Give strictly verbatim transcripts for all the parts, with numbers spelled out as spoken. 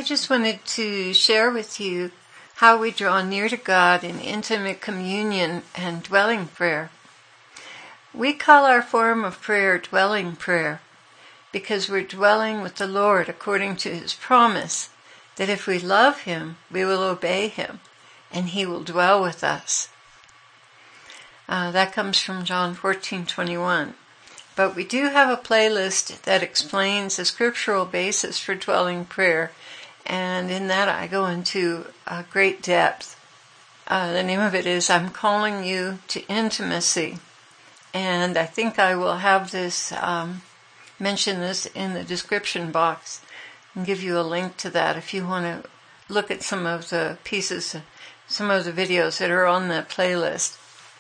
just wanted to share with you how we draw near to God in intimate communion and dwelling prayer. We call our form of prayer dwelling prayer because we're dwelling with the Lord according to His promise that if we love Him, we will obey Him and He will dwell with us. Uh, that comes from John fourteen twenty-one. But we do have a playlist that explains the scriptural basis for dwelling prayer, and in that I go into uh, great depth. Uh, the name of it is I'm Calling You to Intimacy, and I think I will have this, um, mention this in the description box and give you a link to that if you want to look at some of the pieces, some of the videos that are on that playlist.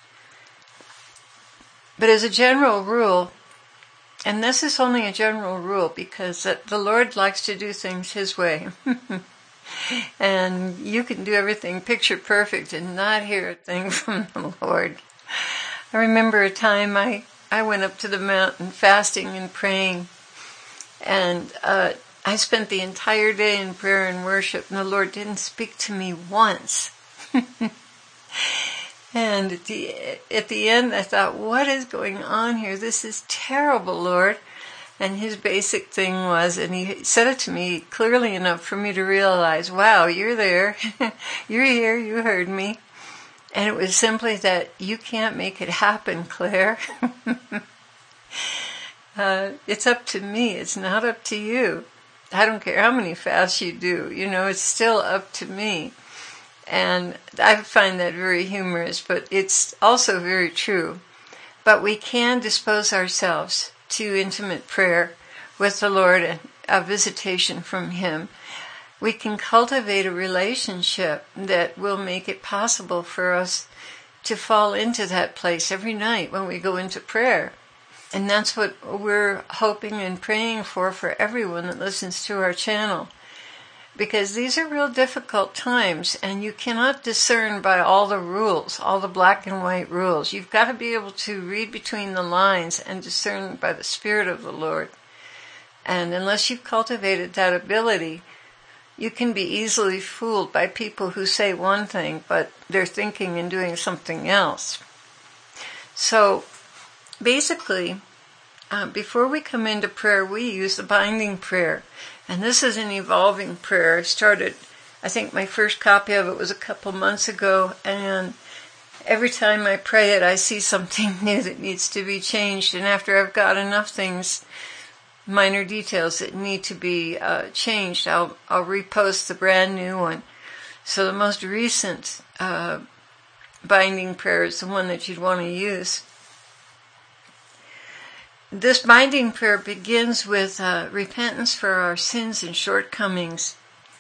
But as a general rule, and this is only a general rule because the Lord likes to do things His way. And you can do everything picture perfect and not hear a thing from the Lord. I remember a time I, I went up to the mountain fasting and praying, and uh, I spent the entire day in prayer and worship, and the Lord didn't speak to me once. And at the, at the end, I thought, what is going on here? This is terrible, Lord. And His basic thing was, and He said it to me clearly enough for me to realize, wow, you're there. You're here. You heard me. And it was simply that you can't make it happen, Claire. uh, it's up to me. It's not up to you. I don't care how many fasts you do. You know, it's still up to me. And I find that very humorous, but it's also very true. But we can dispose ourselves to intimate prayer with the Lord and a visitation from Him. We can cultivate a relationship that will make it possible for us to fall into that place every night when we go into prayer. And that's what we're hoping and praying for for everyone that listens to our channel. Because these are real difficult times, and you cannot discern by all the rules, all the black and white rules. You've got to be able to read between the lines and discern by the Spirit of the Lord. And unless you've cultivated that ability, you can be easily fooled by people who say one thing, but they're thinking and doing something else. So, basically, uh, before we come into prayer, we use the binding prayer. And this is an evolving prayer. I started, I think my first copy of it was a couple months ago, and every time I pray it, I see something new that needs to be changed. And after I've got enough things, minor details that need to be uh, changed, I'll, I'll repost the brand new one. So the most recent uh, binding prayer is the one that you'd want to use. This binding prayer begins with uh, repentance for our sins and shortcomings.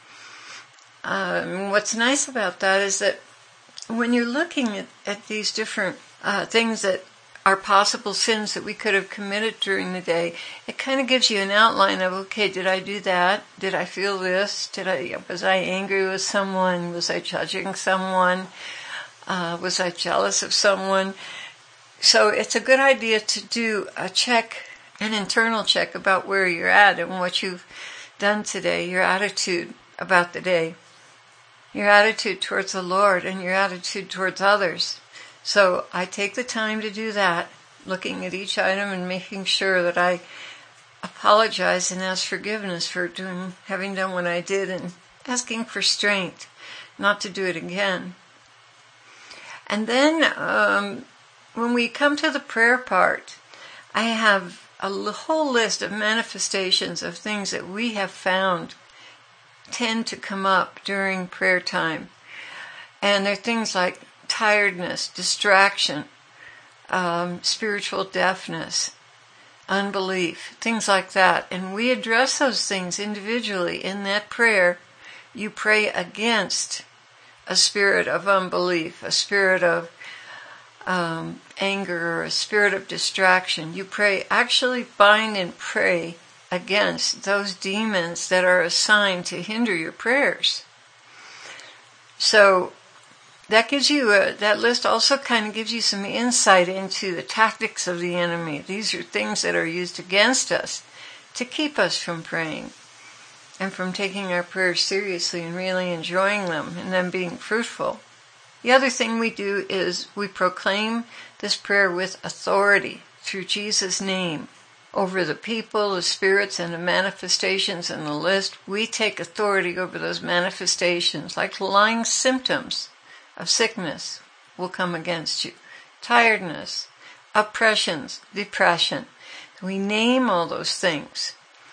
Um, what's nice about that is that when you're looking at, at these different uh, things that are possible sins that we could have committed during the day, it kind of gives you an outline of, okay, did I do that? Did I feel this? Did I, was I angry with someone? Was I judging someone? Uh, was I jealous of someone? So it's a good idea to do a check, an internal check about where you're at and what you've done today, your attitude about the day, your attitude towards the Lord and your attitude towards others. So I take the time to do that, looking at each item and making sure that I apologize and ask forgiveness for doing, having done what I did, and asking for strength not to do it again. And then, um, when we come to the prayer part, I have a whole list of manifestations of things that we have found tend to come up during prayer time. And they're things like tiredness, distraction, um, spiritual deafness, unbelief, things like that. And we address those things individually in that prayer. You pray against a spirit of unbelief, a spirit of Um, anger, or a spirit of distraction. You pray, actually bind and pray against those demons that are assigned to hinder your prayers. So that gives you a, that list also kind of gives you some insight into the tactics of the enemy. These are things that are used against us to keep us from praying. and from taking our prayers seriously and really enjoying them and them being fruitful. The other thing we do is we proclaim this prayer with authority through Jesus' name over the people, the spirits, and the manifestations in the list. We take authority over those manifestations, like lying symptoms of sickness will come against you. Tiredness, oppressions, depression. We name all those things.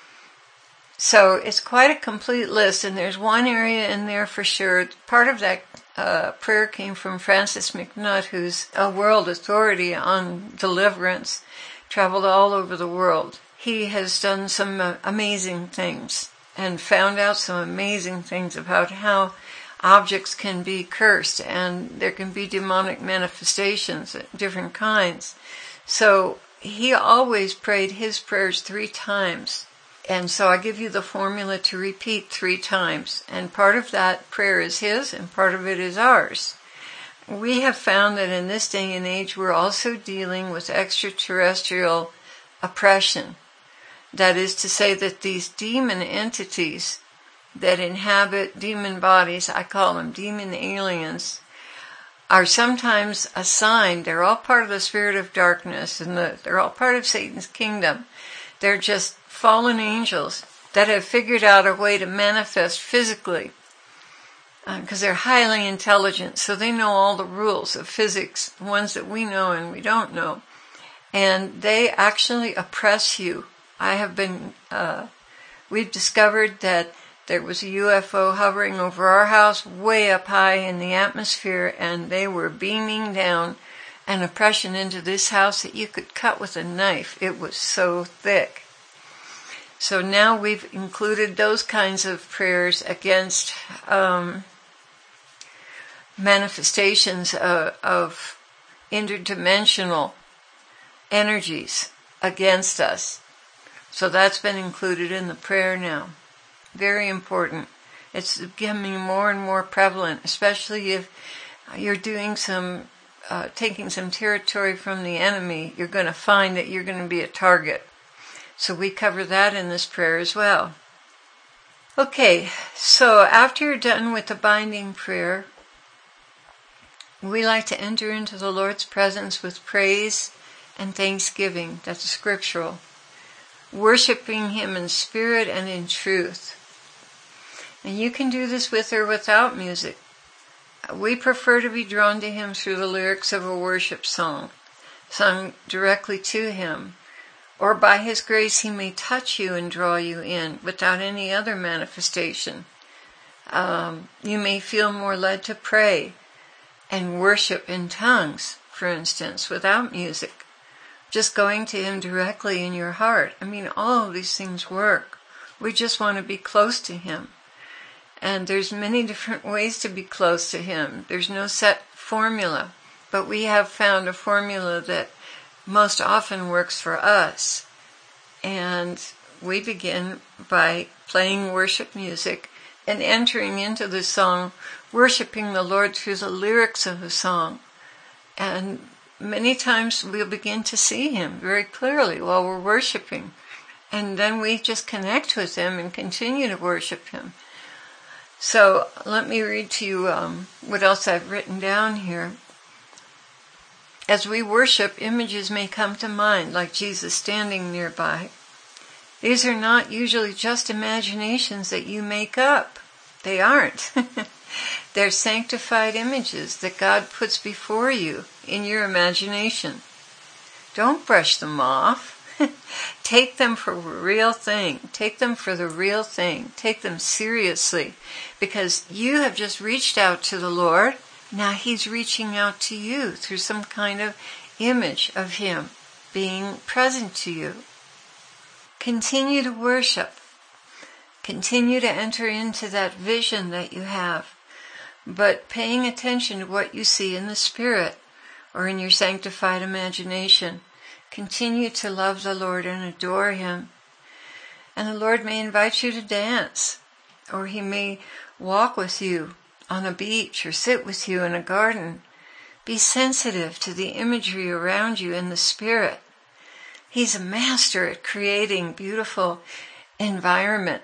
So it's quite a complete list, and there's one area in there for sure. Part of that uh, prayer came from Francis McNutt, who's a world authority on deliverance, traveled all over the world. He has done some uh, amazing things and found out some amazing things about how objects can be cursed and there can be demonic manifestations of different kinds. So he always prayed his prayers three times. And so I give you the formula to repeat three times. And part of that prayer is his and part of it is ours. We have found that in this day and age we're also dealing with extraterrestrial oppression. That is to say that these demon entities that inhabit demon bodies, I call them demon aliens, are sometimes assigned, they're all part of the spirit of darkness, and the, they're all part of Satan's kingdom. They're just fallen angels that have figured out a way to manifest physically, because uh, they're highly intelligent, so they know all the rules of physics, the ones that we know and we don't know. And they actually oppress you. I have been, uh, we've discovered that there was a U F O hovering over our house way up high in the atmosphere, and they were beaming down an oppression into this house that you could cut with a knife. It was so thick. So now we've included those kinds of prayers against um, manifestations of, of interdimensional energies against us. So that's been included in the prayer now. Very important. It's becoming more and more prevalent, especially if you're doing some, uh, taking some territory from the enemy. You're going to find that you're going to be a target. So we cover that in this prayer as well. Okay, so after you're done with the binding prayer, we like to enter into the Lord's presence with praise and thanksgiving. That's scriptural. Worshiping Him in spirit and in truth. And you can do this with or without music. We prefer to be drawn to Him through the lyrics of a worship song, sung directly to Him. Or by His grace He may touch you and draw you in without any other manifestation. Um, you may feel more led to pray and worship in tongues, for instance, without music. Just going to Him directly in your heart. I mean, all of these things work. We just want to be close to Him. And there's many different ways to be close to Him. There's no set formula. But we have found a formula that most often works for us. And we begin by playing worship music and entering into the song, worshiping the Lord through the lyrics of the song. And many times we'll begin to see Him very clearly while we're worshiping. And then we just connect with Him and continue to worship Him. So let me read to you um, what else I've written down here. As we worship, images may come to mind, like Jesus standing nearby. These are not usually just imaginations that you make up. They aren't. They're sanctified images that God puts before you in your imagination. Don't brush them off. Take them for a real thing. Take them for the real thing. Take them seriously. Because you have just reached out to the Lord. Now He's reaching out to you through some kind of image of Him being present to you. Continue to worship. Continue to enter into that vision that you have. But paying attention to what you see in the Spirit or in your sanctified imagination. Continue to love the Lord and adore Him. And the Lord may invite you to dance, or He may walk with you on a beach or sit with you in a garden. Be sensitive to the imagery around you in the Spirit. He's a master at creating beautiful environments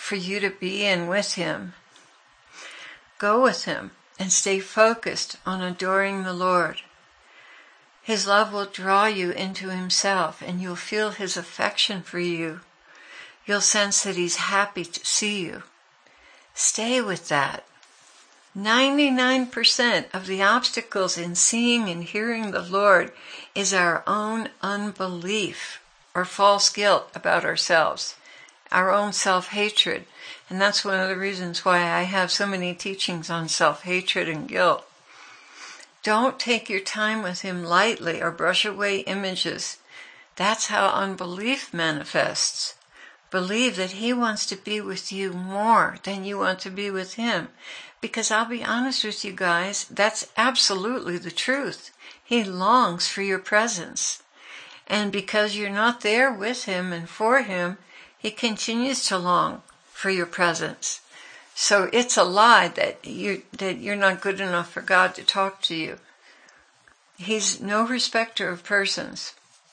for you to be in with him. Go with him and stay focused on adoring the Lord. His love will draw you into himself, and you'll feel his affection for you. You'll sense that he's happy to see you. Stay with that. ninety-nine percent of the obstacles in seeing and hearing the Lord is our own unbelief or false guilt about ourselves, our own self-hatred. And that's one of the reasons why I have so many teachings on self-hatred and guilt. Don't take your time with him lightly or brush away images. That's how unbelief manifests. Believe that he wants to be with you more than you want to be with him. Because I'll be honest with you guys, that's absolutely the truth. He longs for your presence. And because you're not there with him and for him, he continues to long for your presence. So it's a lie that you that you're not good enough for God to talk to you. He's no respecter of persons.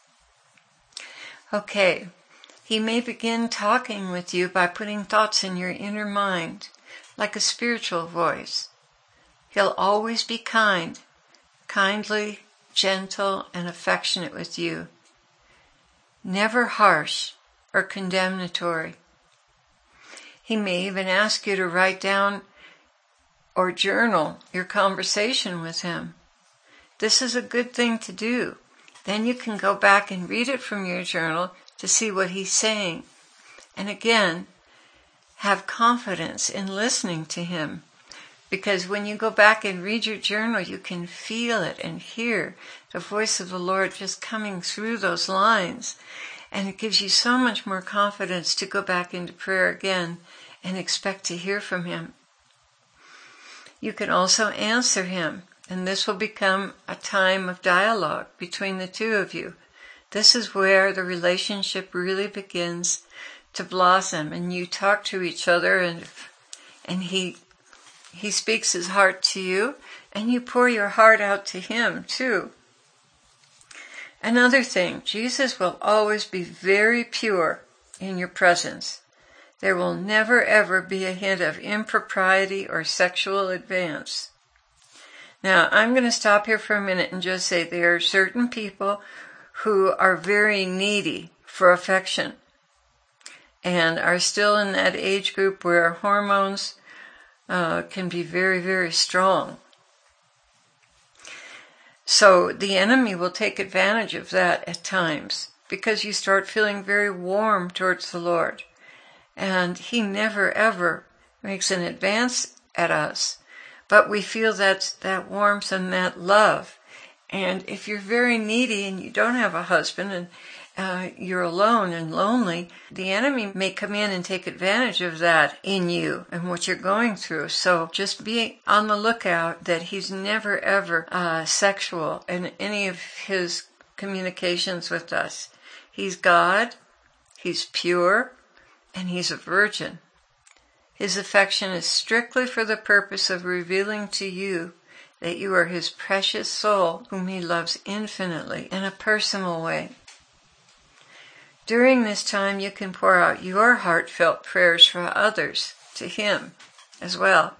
Okay, he may begin talking with you by putting thoughts in your inner mind, like a spiritual voice. He'll always be kind, kindly, gentle, and affectionate with you. Never harsh or condemnatory. He may even ask you to write down or journal your conversation with him. This is a good thing to do. Then you can go back and read it from your journal to see what he's saying. And again, have confidence in listening to him. Because when you go back and read your journal, you can feel it and hear the voice of the Lord just coming through those lines. And it gives you so much more confidence to go back into prayer again and expect to hear from him. You can also answer him, and this will become a time of dialogue between the two of you. This is where the relationship really begins to blossom, and you talk to each other, and and he he speaks his heart to you, and you pour your heart out to him too. Another thing, Jesus will always be very pure in your presence. There will never ever be a hint of impropriety or sexual advance. Now, I'm going to stop here for a minute and just say there are certain people who are very needy for affection and are still in that age group where hormones uh, can be very, very strong. So the enemy will take advantage of that at times because you start feeling very warm towards the Lord. And he never ever makes an advance at us. But we feel that, that warmth and that love. And if you're very needy and you don't have a husband and uh, you're alone and lonely, the enemy may come in and take advantage of that in you and what you're going through. So just be on the lookout that he's never ever uh, sexual in any of his communications with us. He's God, he's pure, and he's a virgin. His affection is strictly for the purpose of revealing to you that you are his precious soul whom he loves infinitely in a personal way. During this time, you can pour out your heartfelt prayers for others to him as well.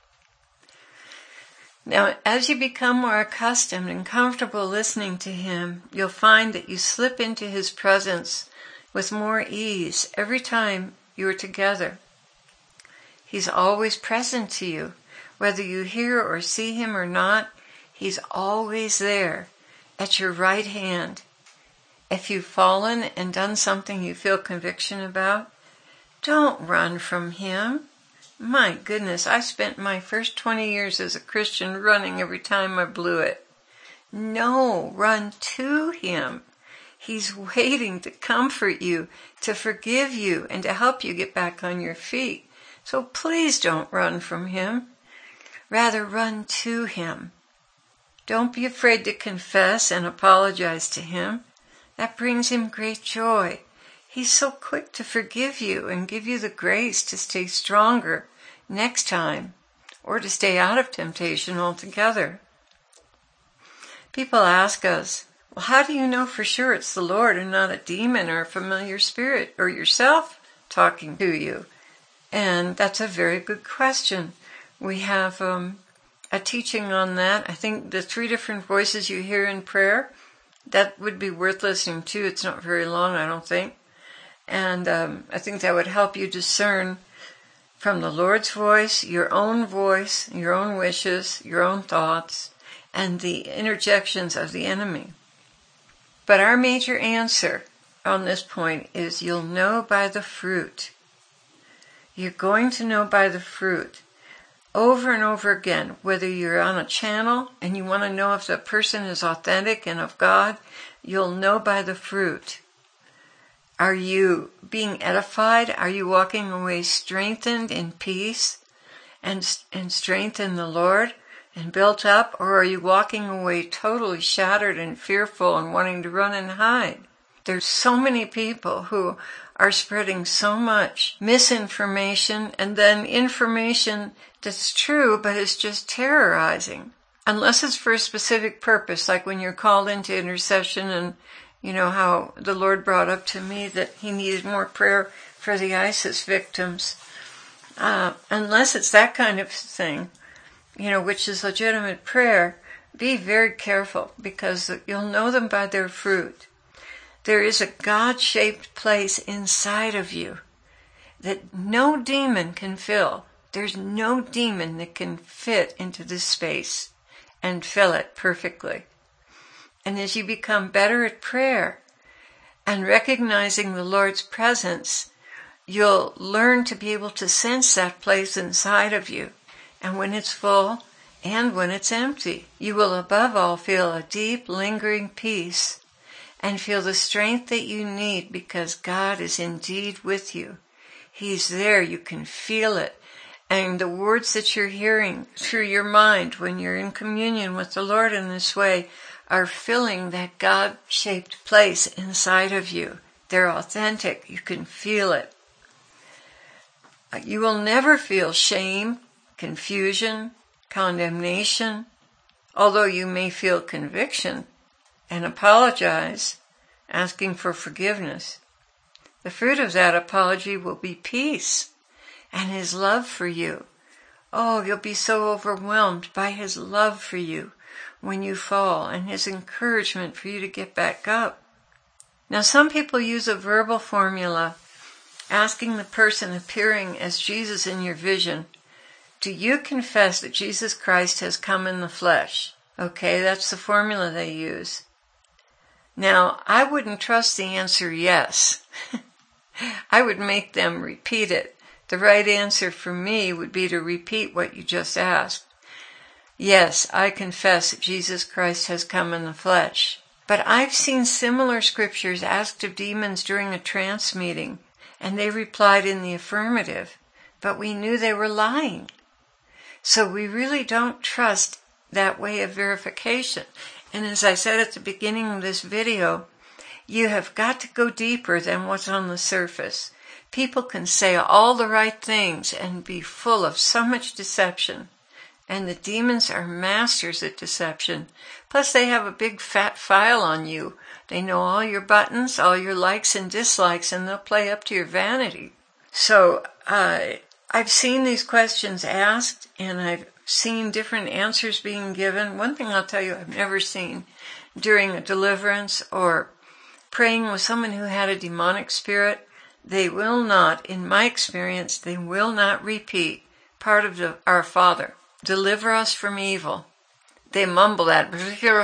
Now, as you become more accustomed and comfortable listening to him, you'll find that you slip into his presence with more ease every time you are together. He's always present to you. Whether you hear or see him or not, he's always there at your right hand. If you've fallen and done something you feel conviction about, don't run from him. My goodness, I spent my first twenty years as a Christian running every time I blew it. No, run to him. He's waiting to comfort you, to forgive you, and to help you get back on your feet. So please don't run from him. Rather, run to him. Don't be afraid to confess and apologize to him. That brings him great joy. He's so quick to forgive you and give you the grace to stay stronger next time or to stay out of temptation altogether. People ask us, well, how do you know for sure it's the Lord and not a demon or a familiar spirit or yourself talking to you? And that's a very good question. We have um, a teaching on that. I think the three different voices you hear in prayer, that would be worth listening to. It's not very long, I don't think. And um, I think that would help you discern from the Lord's voice, your own voice, your own wishes, your own thoughts, and the interjections of the enemy. But our major answer on this point is you'll know by the fruit. You're going to know by the fruit over and over again, whether you're on a channel and you want to know if the person is authentic and of God, you'll know by the fruit. Are you being edified? Are you walking away strengthened in peace and, and strength in the Lord and built up? Or are you walking away totally shattered and fearful and wanting to run and hide? There's so many people who are spreading so much misinformation and then information that's true but is just terrorizing. Unless it's for a specific purpose, like when you're called into intercession and you know how the Lord brought up to me that he needed more prayer for the ISIS victims. Uh, unless it's that kind of thing, you know, which is legitimate prayer, be very careful because you'll know them by their fruit. There is a God-shaped place inside of you that no demon can fill. There's no demon that can fit into this space and fill it perfectly. And as you become better at prayer and recognizing the Lord's presence, you'll learn to be able to sense that place inside of you. And when it's full and when it's empty, you will above all feel a deep, lingering peace and feel the strength that you need because God is indeed with you. He's there. You can feel it. And the words that you're hearing through your mind when you're in communion with the Lord in this way are filling that God-shaped place inside of you. They're authentic. You can feel it. You will never feel shame, confusion, condemnation, although you may feel conviction and apologize, asking for forgiveness. The fruit of that apology will be peace and his love for you. Oh, you'll be so overwhelmed by his love for you when you fall and his encouragement for you to get back up. Now, some people use a verbal formula asking the person appearing as Jesus in your vision, do you confess that Jesus Christ has come in the flesh? Okay, that's the formula they use. Now, I wouldn't trust the answer yes. I would make them repeat it. The right answer for me would be to repeat what you just asked. Yes, I confess that Jesus Christ has come in the flesh. But I've seen similar scriptures asked of demons during a trance meeting, and they replied in the affirmative, but we knew they were lying. So we really don't trust that way of verification. And as I said at the beginning of this video, you have got to go deeper than what's on the surface. People can say all the right things and be full of so much deception. And the demons are masters at deception. Plus they have a big fat file on you. They know all your buttons, all your likes and dislikes, and they'll play up to your vanity. So uh, I've seen these questions asked, and I've seen different answers being given. One thing I'll tell you I've never seen during a deliverance or praying with someone who had a demonic spirit, they will not, in my experience, they will not repeat part of the Our Father. Deliver us from evil. They mumble that,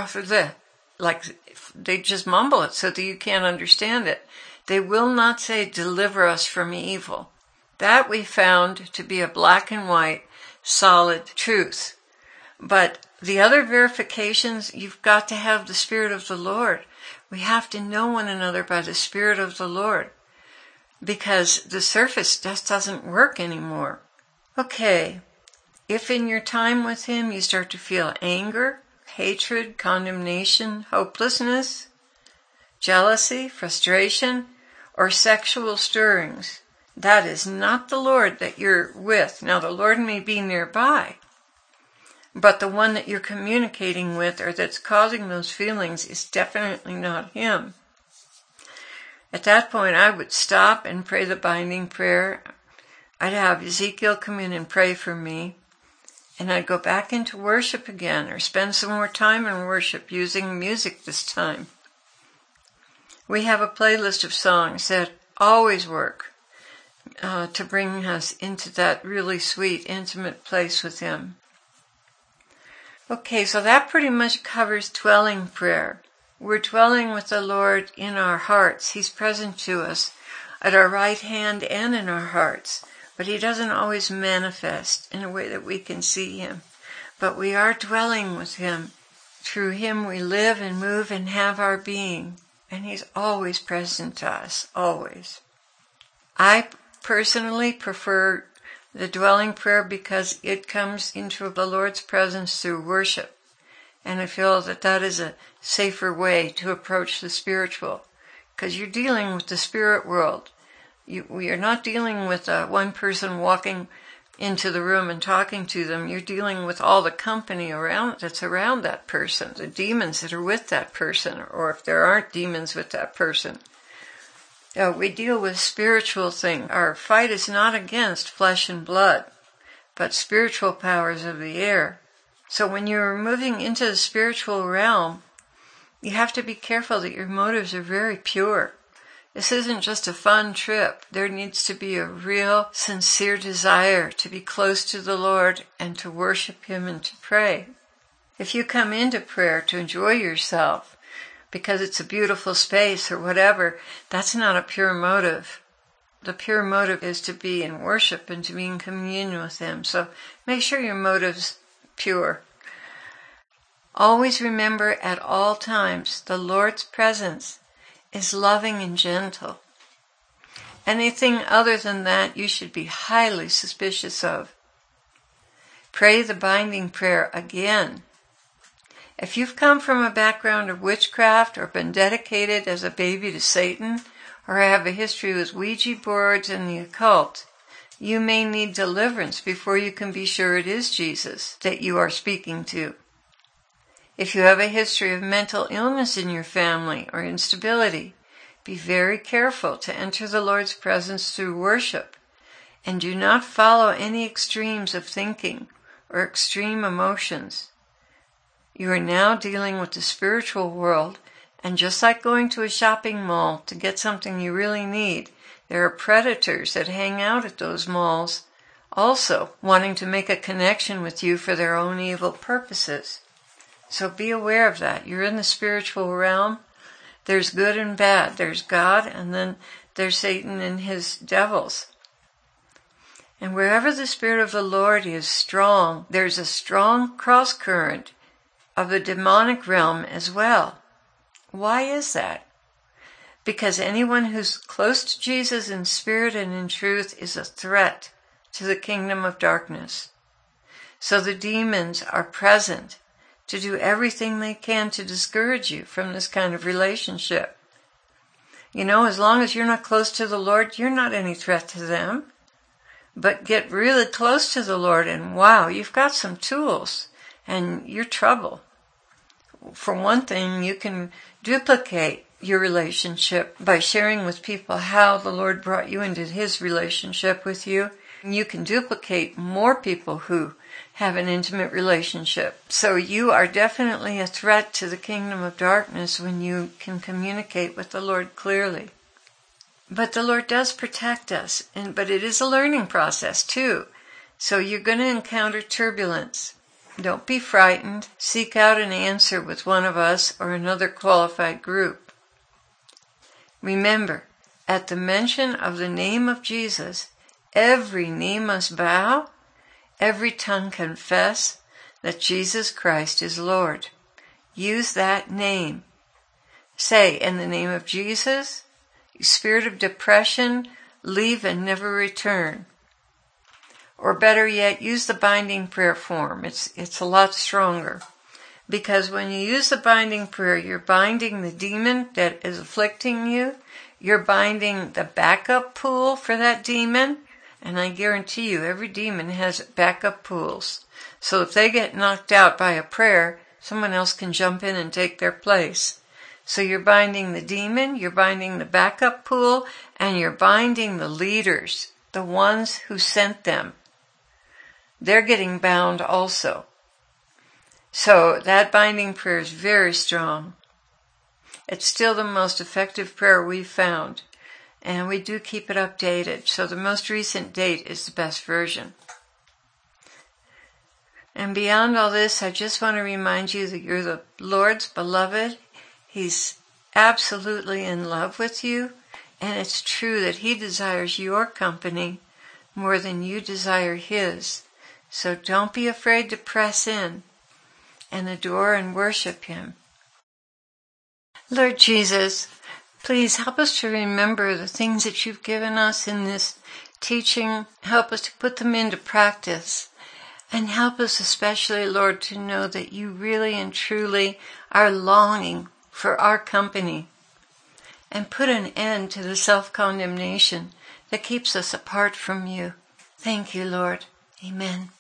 like they just mumble it so that you can't understand it. They will not say, deliver us from evil. That we found to be a black and white, solid truth. But the other verifications, you've got to have the Spirit of the Lord. We have to know one another by the Spirit of the Lord, because the surface just doesn't work anymore. Okay. If in your time with him you start to feel anger, hatred, condemnation, hopelessness, jealousy, frustration, or sexual stirrings, that is not the Lord that you're with. Now, the Lord may be nearby, but the one that you're communicating with or that's causing those feelings is definitely not him. At that point, I would stop and pray the binding prayer. I'd have Ezekiel come in and pray for me, and I'd go back into worship again, or spend some more time in worship using music this time. We have a playlist of songs that always work uh, to bring us into that really sweet, intimate place with Him. Okay, so that pretty much covers dwelling prayer. We're dwelling with the Lord in our hearts. He's present to us at our right hand and in our hearts, but He doesn't always manifest in a way that we can see Him. But we are dwelling with Him. Through Him we live and move and have our being, and He's always present to us, always. I personally prefer the dwelling prayer because it comes into the Lord's presence through worship. And I feel that that is a safer way to approach the spiritual, because you're dealing with the spirit world. You, we are not dealing with uh, one person walking into the room and talking to them. You're dealing with all the company around that's around that person, the demons that are with that person, or if there aren't demons with that person. Uh, we deal with spiritual things. Our fight is not against flesh and blood, but spiritual powers of the air. So when you're moving into the spiritual realm, you have to be careful that your motives are very pure. This isn't just a fun trip. There needs to be a real, sincere desire to be close to the Lord and to worship Him and to pray. If you come into prayer to enjoy yourself because it's a beautiful space or whatever, that's not a pure motive. The pure motive is to be in worship and to be in communion with Him. So make sure your motive's pure. Always remember at all times the Lord's presence is loving and gentle. Anything other than that you should be highly suspicious of. Pray the binding prayer again. If you've come from a background of witchcraft or been dedicated as a baby to Satan or have a history with Ouija boards and the occult, you may need deliverance before you can be sure it is Jesus that you are speaking to. If you have a history of mental illness in your family or instability, be very careful to enter the Lord's presence through worship, and do not follow any extremes of thinking or extreme emotions. You are now dealing with the spiritual world, and just like going to a shopping mall to get something you really need, there are predators that hang out at those malls, also wanting to make a connection with you for their own evil purposes. So be aware of that. You're in the spiritual realm. There's good and bad. There's God, and then there's Satan and his devils. And wherever the Spirit of the Lord is strong, there's a strong cross-current of the demonic realm as well. Why is that? Because anyone who's close to Jesus in spirit and in truth is a threat to the kingdom of darkness. So the demons are present to do everything they can to discourage you from this kind of relationship. You know, as long as you're not close to the Lord, you're not any threat to them. But get really close to the Lord and wow, you've got some tools and you're trouble. For one thing, you can duplicate your relationship by sharing with people how the Lord brought you into His relationship with you. You can duplicate more people who have an intimate relationship. So you are definitely a threat to the kingdom of darkness when you can communicate with the Lord clearly. But the Lord does protect us, and but it is a learning process too. So you're going to encounter turbulence. Don't be frightened. Seek out an answer with one of us or another qualified group. Remember, at the mention of the name of Jesus, every knee must bow, every tongue confess that Jesus Christ is Lord. Use that name. Say, in the name of Jesus, you spirit of depression, leave and never return. Or better yet, use the binding prayer form. It's, it's a lot stronger. Because when you use the binding prayer, you're binding the demon that is afflicting you. You're binding the backup pool for that demon. And I guarantee you, every demon has backup pools. So if they get knocked out by a prayer, someone else can jump in and take their place. So you're binding the demon, you're binding the backup pool, and you're binding the leaders the ones who sent them, they're getting bound also. So that binding prayer is very strong. It's still the most effective prayer we've found, and we do keep it updated. So the most recent date is the best version. And beyond all this, I just want to remind you that you're the Lord's beloved. He's absolutely in love with you, and it's true that He desires your company more than you desire His. So don't be afraid to press in and adore and worship Him. Lord Jesus, please help us to remember the things that you've given us in this teaching. Help us to put them into practice. And help us especially, Lord, to know that you really and truly are longing for our company. And put an end to the self-condemnation that keeps us apart from you. Thank you, Lord. Amen.